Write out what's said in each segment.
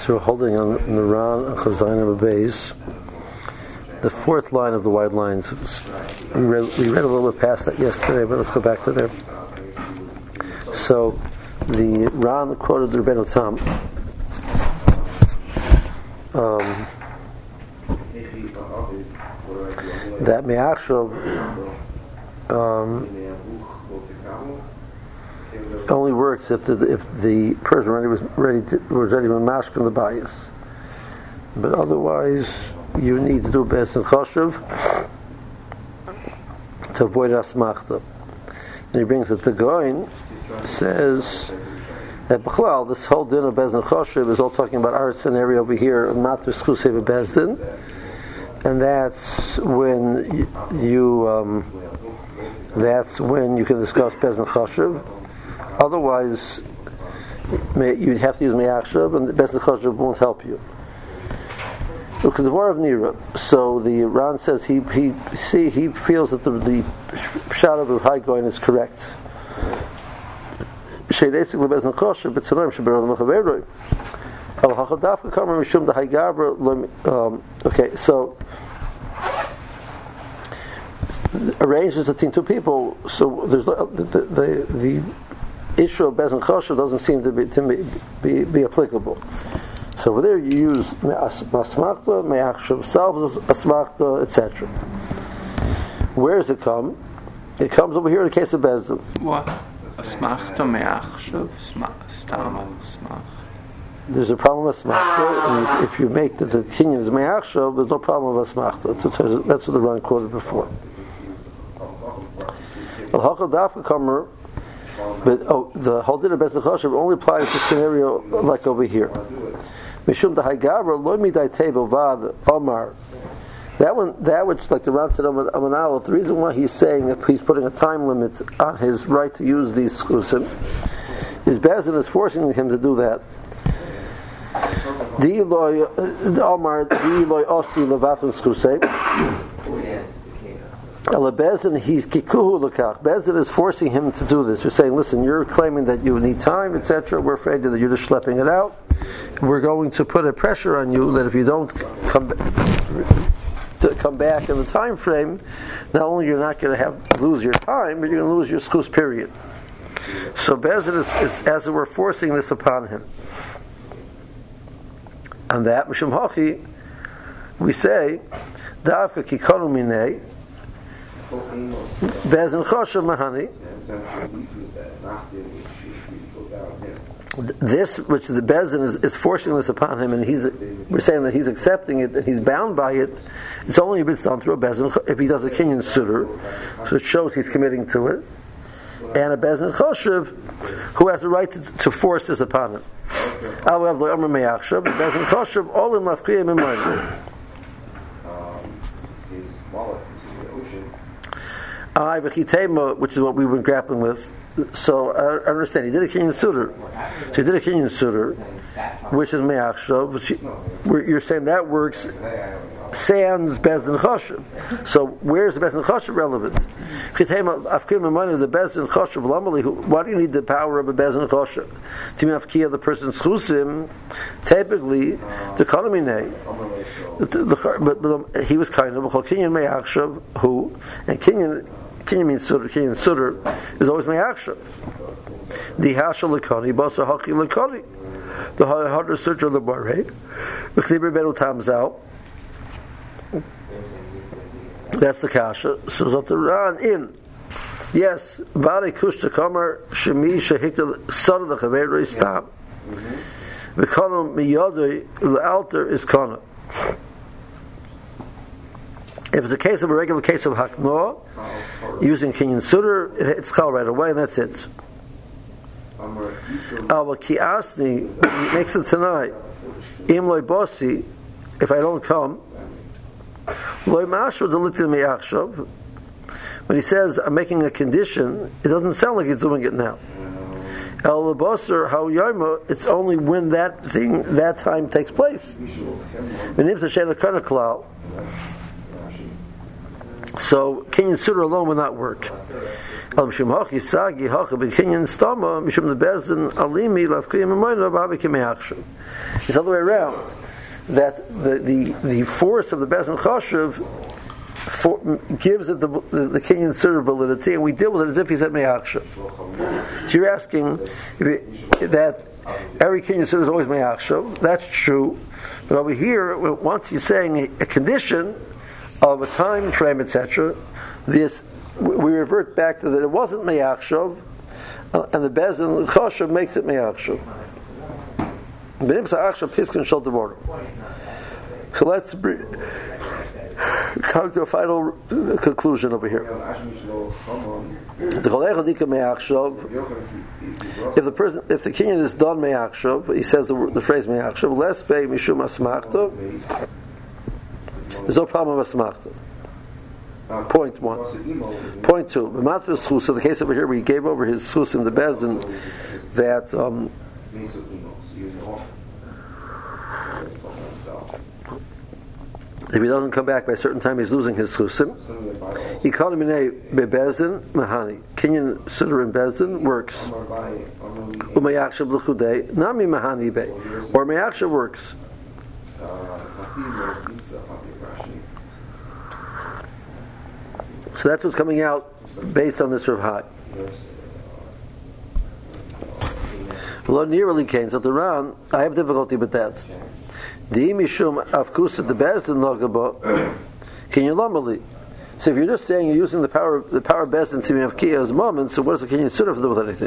So we're holding on the Ran and Chazayim base. The fourth line of the wide lines. We read a little bit past that yesterday, but let's go back to there. So the Ran quoted the Rebbeinu Tam. That Me'achshav only works if the person was ready to mashk in the bias. But otherwise, you need to do Beis and Choshev to avoid Asmachta. And he brings it to Goin, says that B'chlal, this whole din of Beis and Choshev is all talking about our scenario over here, Matr Schusei Bezdin, and that's when you can discuss Beis and Choshev. Otherwise, you'd have to use Me'achshav, and the Beis and Choshev won't help you. Look at the war of Nira. So the Ran says he feels that the shot of the high going is correct. Okay, so arranges between two people. So there's the issue of Beis and Choshev doesn't seem to be applicable. So over there you use Asmachta, Me'achshav, Salvas, Asmachta, etc. Where does it come? It comes over here in the case of Bezdin. What? Asmachta, Me'achshav, Stam, Asmach. There's a problem with Asmachta, and if you make the kinyan is Me'achshav, there's no problem with Asmachta. That's what the Ran quoted before. Al-Hachal Dafka Kamer, but the whole din of Beis and Choshev only applies to scenario like over here. Mishum dahaygaver lo midai table vad omar. That which, like the Ran said Amanal, the reason why he's saying if he's putting a time limit on his right to use these skusim is Bezdin is forcing him to do that. Di loy omar di loy osi levatun skusei. Bezdin, he's kikuhu lekach. Bezdin is forcing him to do this. You're saying, listen, you're claiming that you need time, etc. We're afraid that you're just schlepping it out. We're going to put a pressure on you that if you don't come back in the time frame, not only you're not going to lose your time, but you're going to lose your schus period. So Bezdin is as it were forcing this upon him. And that Mishum Hachi, we say, Davka kikonu minei Beis and Choshev Mahani. This, which the Bezdin is forcing this upon him, and we're saying that he's accepting it, and he's bound by it. It's only if it's done through a Bezdin, if he does a kinyan suitor, so it shows he's committing to it, and a Bezdin Choshev who has the right to force this upon him. Bezdin Choshev all in lafkiyah mimayim. Which is what we've been grappling with. So I understand he did a kinyan suitor. So he did a kinyan suitor, which is me'achshav. You're saying that works sans Bezdin Choshev. So where's the Bezdin Choshev relevant? The Bezdin Choshev. Why do you need the power of a Bezdin Choshev? Timafkia the person's chusim. Typically, the economy. But he was kind of a kinyan me'achshav who and kinyan means suitor. Kinyan suitor is always me'achshav. The hashal lekani basa haki lekani. The harder searcher of the bar, right? The Chliber Benu Tam's out. That's the kasha. So Zotaran in. Yes, Vare Kushta Kamar Shemi Shahikta son of the Chaveru Stam. V'kana miyadei l'alter is kana. If it's a case of a regular case of haknoah, using kinyan suitor, it's called right away, and that's it. Alba ki asni makes it tonight. Im loy bosi, if I don't come, loy mashur delitin me'achshav. When he says I'm making a condition, it doesn't sound like he's doing it now. El lebosser how yoma, it's only when that time takes place. So Kinyan Suda alone will not work. It's the other way around. That the force of the Bezin Chashuv gives it the Kinyan Suda validity, and we deal with it as if he said Me'achshav. So you're asking that every Kinyan Suda is always Me'achshav. That's true. But over here, once he's saying a condition of a time frame, etc., we revert back to that it wasn't Me'achshav, and the Bezin Chashuv makes it Me'achshav. So let's come to a final conclusion over here. If the Kinyan is done Me'achshav, he says the phrase Me'achshav, less bei mishum asmachta, there's no problem with asmachta. Point one. Point two. So the case over here where he gave over his schus in the Bezdin that if he doesn't come back by a certain time, he's losing his chusim. Economy bebezdin mahani. Kinyan Suda in Bezdin works. Umayakshav l'chudei nami mahani be. Or Mayakshav works. So that's what's coming out based on this Rav Hai. Lo nearly came. So the Ran, I have difficulty with that. The imishum afkusa the Bezdin nogaba Kinyan lamali. So if you're just saying you're using the power of Bezdin to have kiyah as moment, so what does the Kinyan Suda have to do with anything?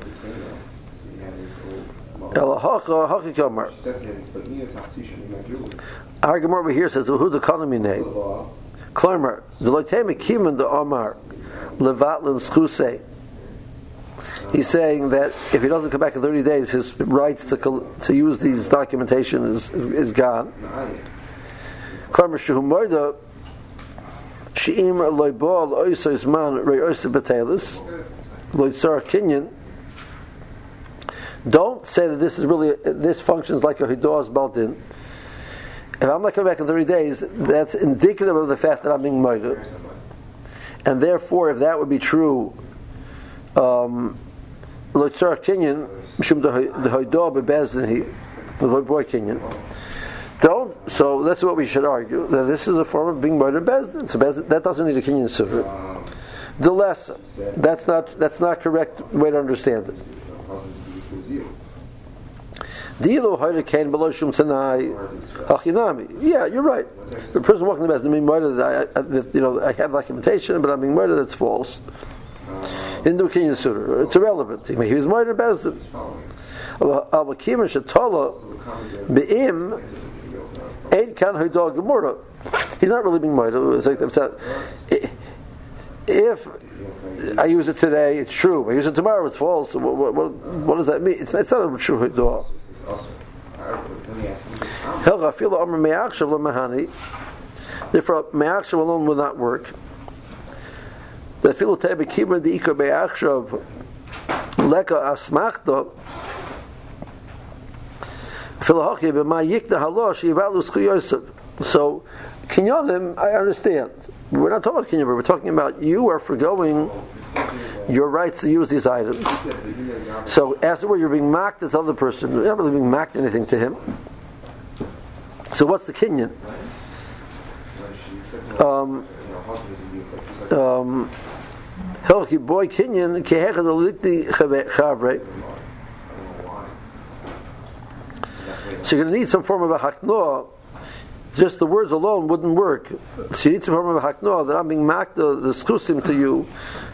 Elahacha hachikamar. Our Gemara over here says who the economy name. Klarmar the loiteme kiman the Omar levatlan schusei. He's saying that if he doesn't come back in 30 days, his rights to use these documentation is gone. Klarmar shehu moida sheim loibal oisos man reosa betelis loitzar kinyan. Don't say that this functions like a hidos baldin. If I'm not coming back in 30 days, that's indicative of the fact that I'm being murdered. And therefore, if that would be true, Loitzar Kinyan, Mishum the Hoidah bebezdin the boy Kinyan. Don't. So that's what we should argue, that this is a form of being murdered bezdin. So bezdin, that doesn't need a Kinyan Suda. The lesson. That's not correct way to understand it. Yeah, you're right. The person walking the bezdin being murdered, I have documentation, but I'm being murdered, that's false. Didn't do Kinyan Suda. It's irrelevant. He was murdered bezdin. He's not really being murdered. If I use it today, it's true. If I use it tomorrow, it's false. What does that mean? It's not a true hidah. Therefore, Me'achshav alone will not work. The Filotebe Kibra the Ika Me'achshav Leka Asmachta Filahochi B'ma Yikna Halosh Yivalu Schuyosef. So, Kinyanim, I understand. We're not talking about Kinyan, we're talking about you are forgoing your rights to use these items. So, as it were, you're being mocked as other person. You're not really being mocked anything to him. So, what's the Kinyan? Helki boy Kinyan Kehechad Alikti Chavre. So, you're going to need some form of a haknoah. Just the words alone wouldn't work. So you need some form of a haknoah that I'm being mocked the schusim to you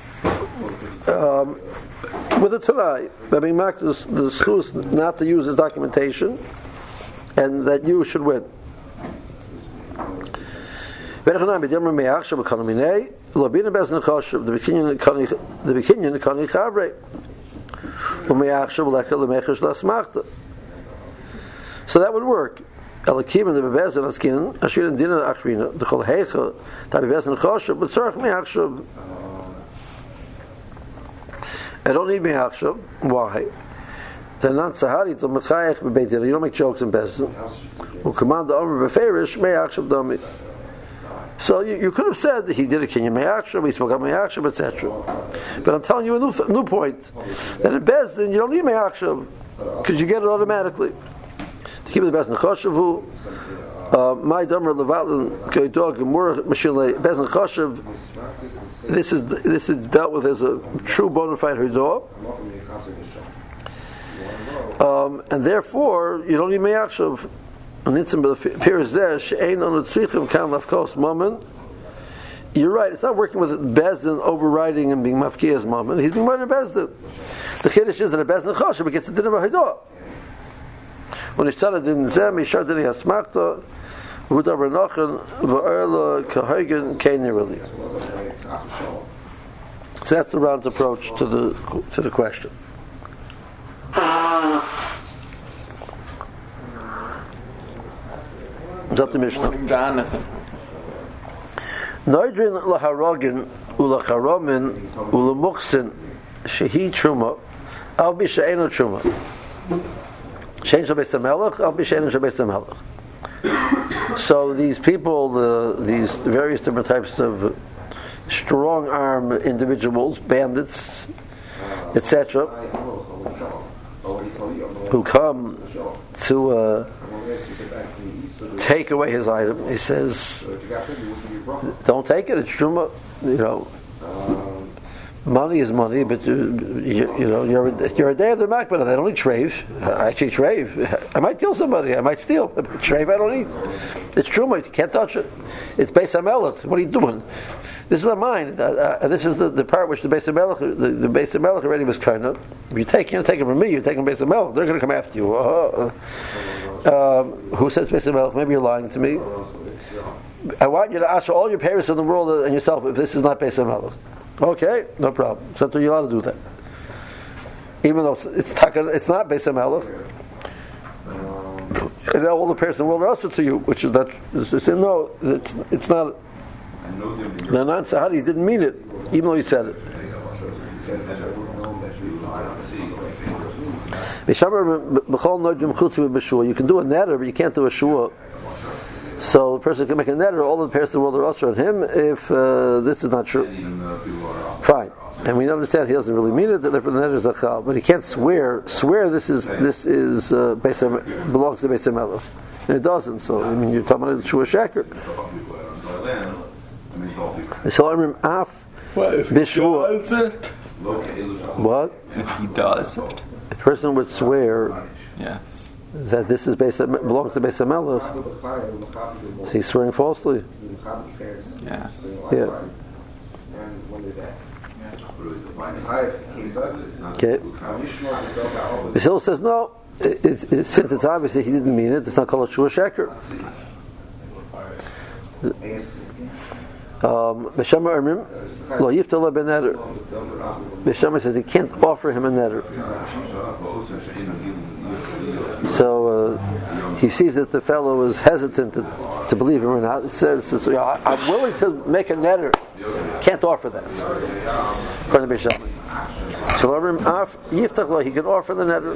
with a Tanai. I'm being mocked the schus not to use the documentation, and that you should win. The So that would work. Elakim and the bebezdin askin ashirin dinah achrina the kol heicha that bebezdin choshev but tzarich me'achshav. I don't need me'achshav. Why? The non sahari to mechayach bebeit din. You don't make jokes in bezdin. Who command the omer beferish me'achshav dami. So you could have said that he did a kinyan me'achshav, he spoke out me'achshav, etc. But I'm telling you a new point, that in Beis Din you don't need me'achshav, because you get it automatically. To keep the Beis Din choshev, my damer levatlin koydog gemur mashile Beis Din choshev. This is dealt with as a true bona fide hidah, and therefore you don't need me'achshav. You're right, it's not working with Beis Din overriding and being mafkiya's moment. He's being murdered Beis Din. The chiddush is that a Beis Din choshev, but gets a din of a hidah. When he started in Zem, he started in Hasmachta, Vudavar Nochen, V'erla Kahagen, Kenirali. So that's the Ran's approach to the question. Up the Mishnah. Jonathan. Noidrin laharogin ulacharomin ulamuchsin shehi truma al bi she'enu truma she'en shel beis hamelech al bi she'enu shel beis hamelech. So these people, these various different types of strong arm individuals, bandits, etc., who come to take away his item. He says, "Don't take it. It's truma. Money is money, but you're a day of the makbara. They don't eat treif. I actually treif. I might kill somebody. I might steal. Treif I don't eat. It's truma. You can't touch it. It's Beis HaMelech. What are you doing? This is not mine. This is the part which the Beis HaMelech, the Beis HaMelech already was kind of. You're not taking it from me. You're taking Beis HaMelech. They're going to come after you. Who says Beis HaMelech? Maybe you're lying to me. I want you to ask all your parents in the world and yourself if this is not Beis HaMelech. Okay, no problem. So you're allowed to do that, even though it's not Beis HaMelech. And all the parents in the world are also to you, which is that. No, it's not. The Nan Sahari didn't mean it, even though he said it. You can do a netter, but you can't do a shua. So the person can make a netter. All the parents in the world are also on him if this is not true. Fine, and we understand he doesn't really mean it. That the netter is a chal, but he can't swear. Swear this is belongs to Beis HaMelech, and it doesn't. So you're talking about shua shaker. So I'm af. What if he does it? What if he does it? A person would swear. Yes. That this is belongs to Beis HaMelech. So he's swearing falsely. Yes. Yeah. Okay. Bishil says no. Since it's obvious that he didn't mean it, it's not called a shua sheker. Beshama Ermim lo yiftala ben neder. Beshama says he can't offer him a neder. So he sees that the fellow is hesitant to believe him or not. It says, I'm willing to make a neder. Can't offer that. According to Beshama. So Ermim af yiftach lo, he can offer the neder.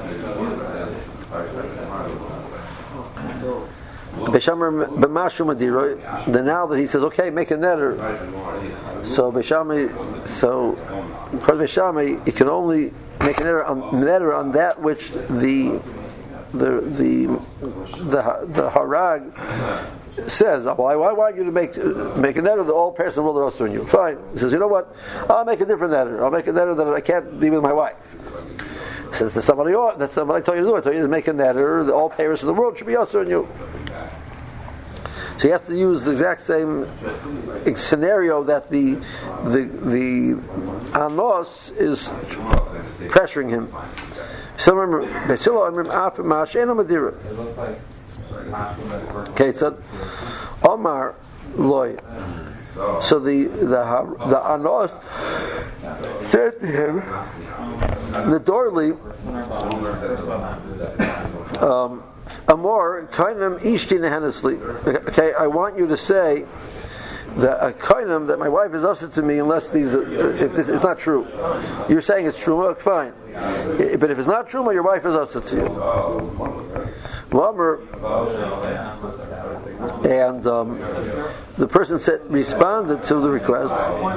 Then now that he says, okay, make a netter. So Beshami, according to Beshami, he can only make a netter on that which the harag says. Well, I want you to make a netter that all parents in the world are also in you. Fine. He says, you know what? I'll make a different netter. I'll make a netter that I can't be with my wife. So that's what I told you to do. I told you to make a netter that all parents in the world should be also in you. So you have to use the exact same scenario that the anos is pressuring him. Okay, so Omar Loy. So the anos said to him, the Dorli, Amor kainam ishti nehenesli. Okay, I want you to say that a kainam that my wife is usher to me unless if this is not true. You're saying it's true, fine. But if it's not true, your wife is usher to you. And the person responded to the request.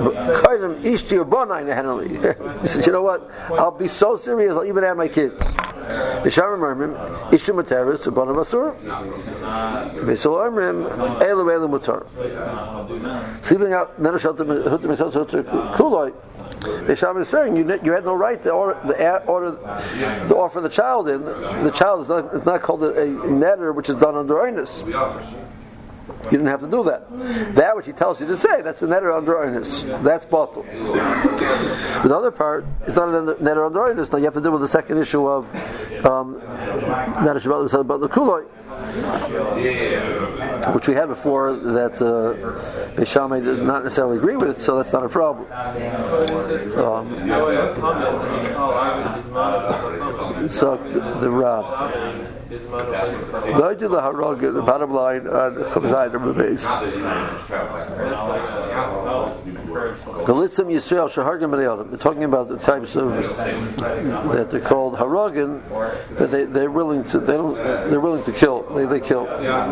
He said, you know what? I'll be so serious, I'll even have my kids. Sleeping out, the Shaman is saying you had no right to offer the child in. The child is not called a netter, which is done under earnest. You didn't have to do that. That which he tells you to say, that's a netter under earnest. That's bottle. The other part is not a netter under earnest. Now you have to deal with the second issue of netter about the kuloi, which we had before that Beis Shammai does not necessarily agree with, so that's not a problem. So the Rab. The bottom line on Chavzayin number base. Galitzim Yisrael Shahargim B'nei Adam. They're talking about the types of that they're called haragim, that they're willing to kill. They kill.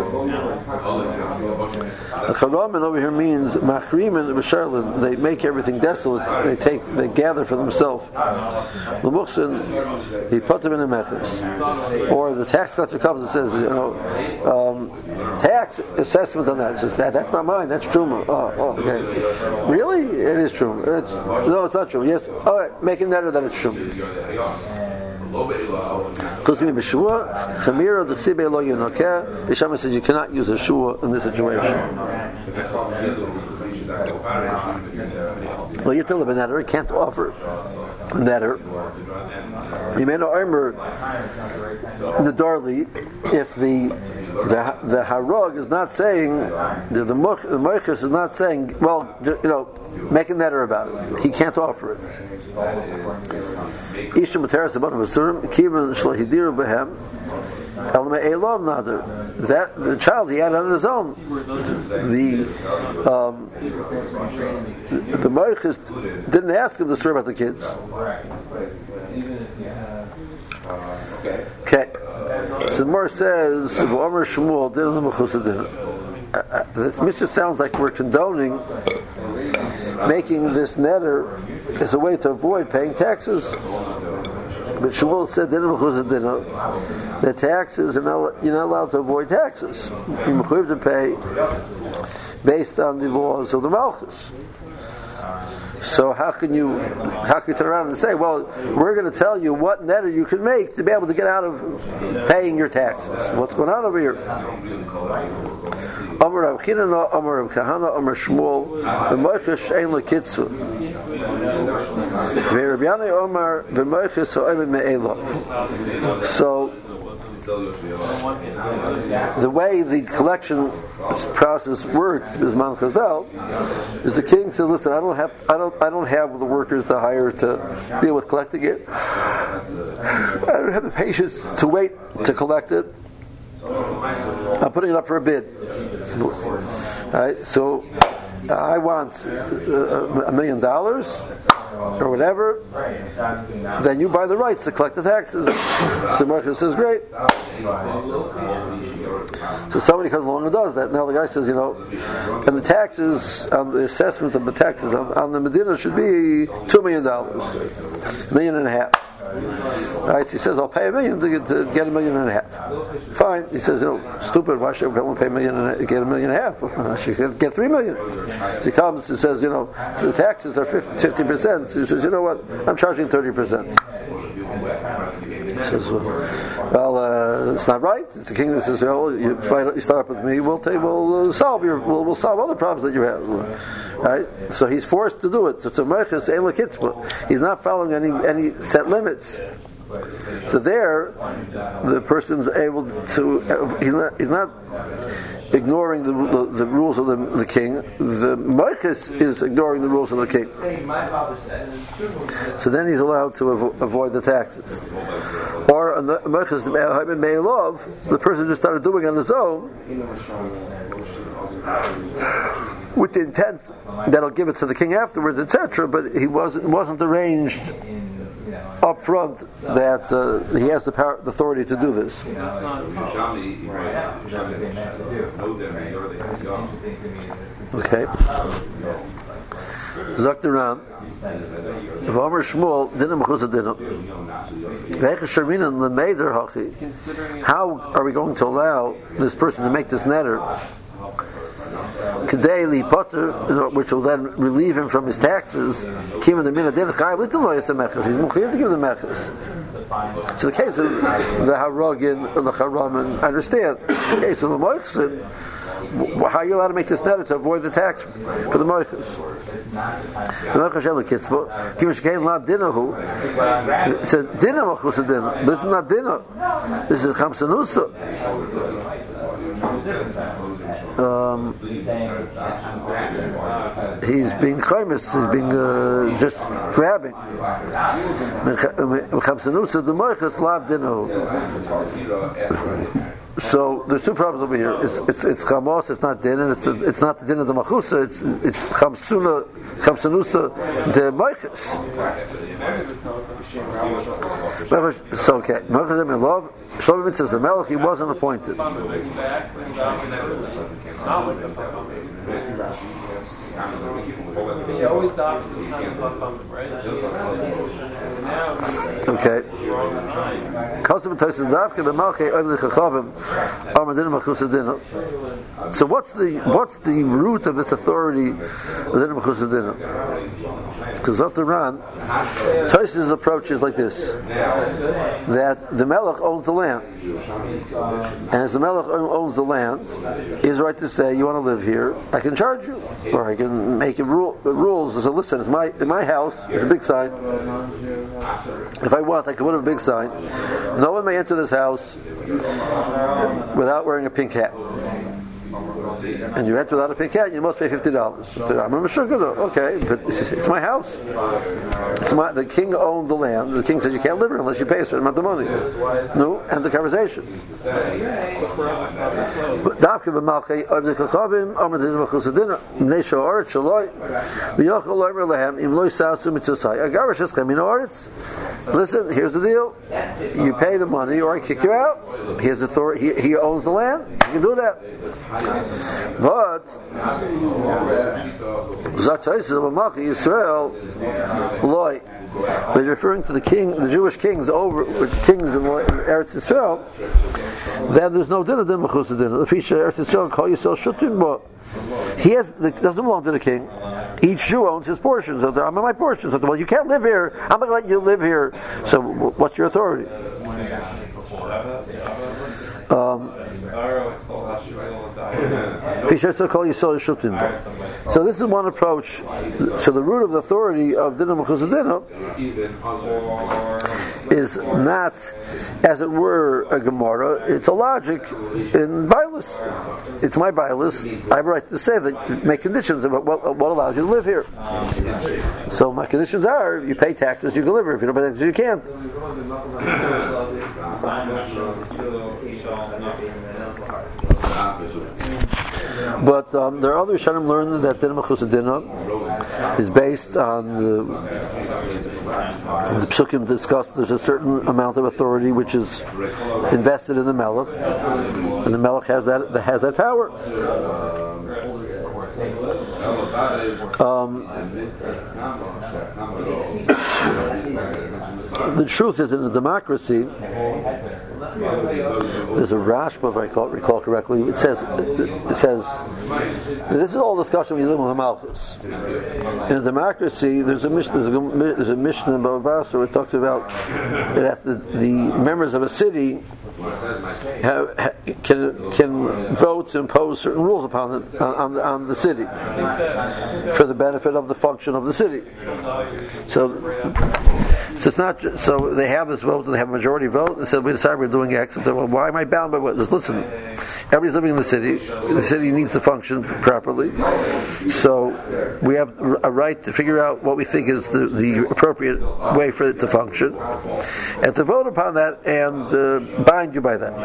The charamin over here means machrimin v'sharlin. They make everything desolate. They gather for themselves. The muhsin he put them in a mechas, or the tax collector comes and says, tax assessment on that. It says that's not mine. That's truma. Oh, okay. Really? It is true. No, it's not true. Yes. All right. Make it netter that it's true. The Shaman says you cannot use a shua in this situation. Well, you tell him a netter, he can't offer a netter. You may not armor the darli if the harag is not saying the moichus is not saying, well, make a netter about it. He can't offer it. Isha materas the bottom of surim kivan shlohidiru behem. That the child he had on his own. The moichus didn't ask him to story about the kids. Okay. So the Gemara says, "V'omer Shmuel didn't mechusad dinner." This mitzvah sounds like we're condoning making this netter as a way to avoid paying taxes. But Shmuel said, the taxes, you're not allowed to avoid taxes. You're required to pay based on the laws of the Malchus. So how can you turn around and say, well, we're going to tell you what netter you can make to be able to get out of paying your taxes? What's going on over here? Amar Rav Chinana, Amar Rav Kahana, Amar Shmuel, v'moiches ein lekitzu. V'Rav Yanai Amar v'moiches ha'omen me'elav. So the way the collection process works, Bisman Chazal, is the king said, "Listen, I don't have the workers to hire to deal with collecting it. I don't have the patience to wait to collect it. I'm putting it up for a bid. All right, so I want $1 million." Or whatever, then you buy the rights to collect the taxes. So Marcus says, great. So somebody comes along and does that. Now the guy says, and the taxes, the assessment of the taxes on the Medina should be $2 million, $1.5 million. Right? He says, I'll pay $1 million to get $1.5 million. Fine. He says, stupid, why should I pay $1 million and get $1.5 million? I should get $3 million. So he comes and says, the taxes are 50%. So he says, you know what? I'm charging 30%. He says, well, it's not right. The king says, you start up with me, we'll solve other problems that you have. Right? So he's forced to do it. So it's a meiches ein lekitzba. He's not following any set limits. So there, the person's able to. He's not ignoring the rules of the king. The meiches is ignoring the rules of the king. So then he's allowed to avoid the taxes. Or the meiches me'elav, the person just started doing it on his own, with the intent that I'll give it to the king afterwards, etc. But it wasn't arranged up front that he has the power, the authority to do this. Okay. Zaktiran. V'Omer Shmuel dinam mechusa dinam. Ve'eches sharminan lemeder hachi. How are we going to allow this person to make this neder? Kedei li potter, which will then relieve him from his taxes. Kima the mina din chayav little yasem meches. He's muchayav to give the meches. So the case of the haragin or the haramin, I understand. The case of the moichsin, how are you allowed to make this neder to avoid the tax for the moichs? It says dinah mechusa dinah, but it's not dinah. This is chamsanusa. He's being chaymis, he's being just grabbing. So there's two problems over here. It's chamos, it's not din, and it's not the din of the machusa. It's chamsanusa the moiches. So okay, Shlomo says the Melech, he wasn't appointed. Okay. So what's the root of this authority? Because Zotaran, Tosfos' approach is like this: that the Melech owns the land, and as the Melech owns the land, he has the right to say, "You want to live here? I can charge you, or I can make it rules." So listen, it's my house. There's a big sign. If I want, I can put up a big sign. No one may enter this house without wearing a pink hat. And you enter without a pink hat, you must pay $50. So I'm a sugar. Okay, but it's my house. The king owned the land. The king says you can't live here unless you pay a certain amount of money. No, end the conversation. Listen, here's the deal. You pay the money or I kick you out. Here's authority. He owns the land. You can do that. But but referring to the Jewish kings in Eretz Yisrael, then there's no din of mechusa din. The feature Eretz Yisrael call yourself shutim, but it doesn't belong to the king. Each Jew owns his portion. So I'm in my portion. So well, you can't live here. I'm going to let you live here. So what's your authority? So this is one approach. So the root of the authority of dinah mechusa dinah is not, as it were, a Gemara. It's a logic in Bailis. It's my Bailis. I have a right to say that, make conditions about what allows you to live here. So my conditions are: you pay taxes, you can live here. If you don't pay taxes, you can't. But there are other Rishonim learn that dinah mechusa dinah is based on the Psukim discussed. There's a certain amount of authority which is invested in the Melech, and the Melech has that power. The truth is, in a democracy, there's a Rashba, if I recall correctly. It says, this is all discussion when you live with a Malchus. In a democracy, there's a Mishnah in Baba Basra where it talks about that the members of a city can vote to impose certain rules upon on the city for the benefit of the function of the city. So it's not just, so they have this vote and they have a majority vote and said we decide we're doing X. And well, why am I bound by what? Listen, everybody's living in the city. The city needs to function properly. So we have a right to figure out what we think is the appropriate way for it to function, and to vote upon that and bind you by that.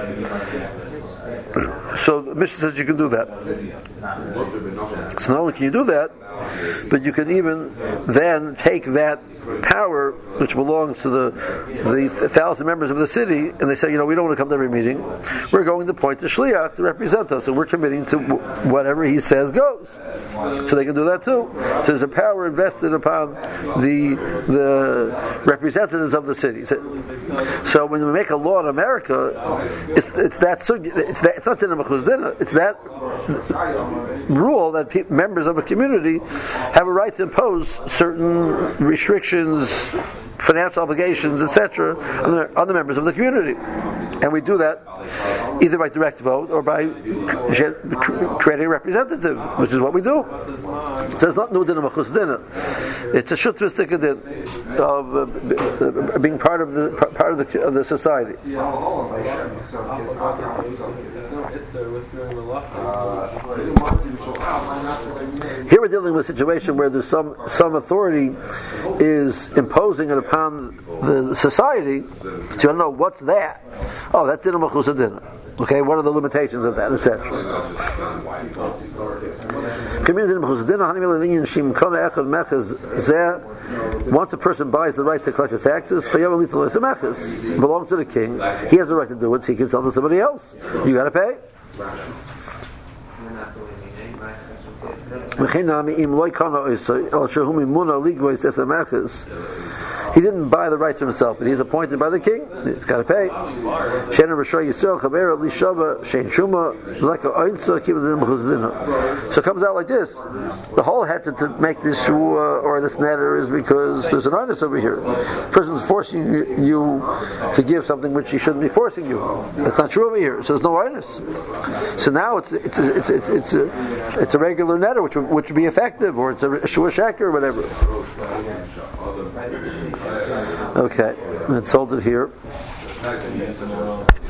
So the Mishnah says you can do that. So not only can you do that, but you can even then take that power, which belongs to the 1,000 members of the city, and they say, we don't want to come to every meeting. We're going to appoint a shliach to represent us, and we're committing to whatever he says goes. So they can do that too. So there's a power invested upon the representatives of the city. So when we make a law in America, it's not dinah mechuz dinah. It's that rule that members of a community have a right to impose certain restrictions, financial obligations, etc., on the members of the community. And we do that either by direct vote or by creating a representative, which is what we do. So it's not no dinah mechus dinah. It's a shutristic of being part of the society. Here we're dealing with a situation where there's some authority is imposing it upon the society. So you want to know what's that? Oh, that's dinah mechus dinah. Okay, what are the limitations of that, etc. Once a person buys the right to collect the taxes, it belongs to the king. He has the right to do it, so he can sell to somebody else. You got to pay. He didn't buy the right to himself, but he's appointed by the king. He's got to pay. So it comes out like this. The whole heter to make this shua or this neder is because there's an onus over here. The person's forcing you to give something which he shouldn't be forcing you. That's not true over here. So there's no onus. So now it's a regular neder which would be effective, or it's a shua shaker or whatever. Okay, let's hold it here.